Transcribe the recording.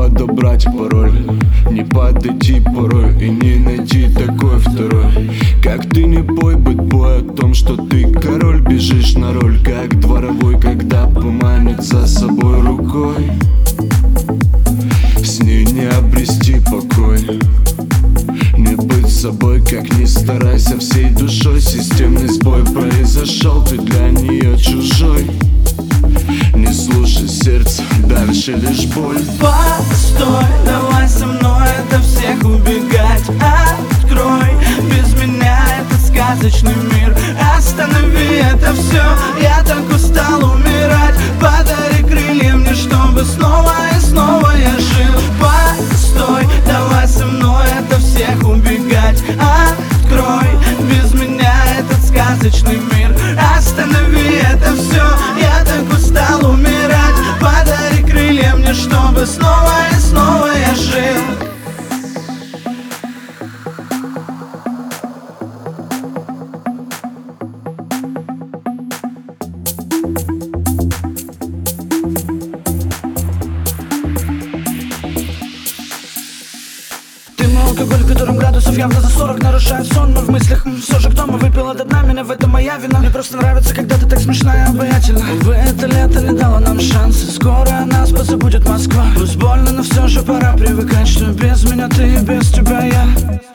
подобрать пароль, не подойти порой и не найти такой второй. Как ты не пой, бэтбой, о том, что ты король. Бежишь на роль, как дворовой, когда поманит за собой рукой. С ней не обрести покой, не быть собой, как ни старайся всей душой. Системный сбой произошел, ты для нее чужой. Не слушай сердце, дальше лишь боль. Постой, давай со мной это всех убегать. Открой, без меня этот сказочный мир. Останови это все, я так устал умирать. Подари крылья мне, чтобы снова и снова я жил. Постой, давай со мной это всех убегать. Открой, без меня этот сказочный мир. Останови это все, я так устал умирать. Подари крылья мне, чтобы снова и снова я жил. Алкоголь, в котором градусов явно за 40 нарушает сон, но в мыслях все же кто мы выпил до дна, меня в этом моя вина. Мне просто нравится, когда ты так смешная и обаятельна. Увы, это лето не дало нам шансы, скоро о нас позабудет Москва. Пусть больно, но все же пора привыкать, что без меня ты и без тебя я.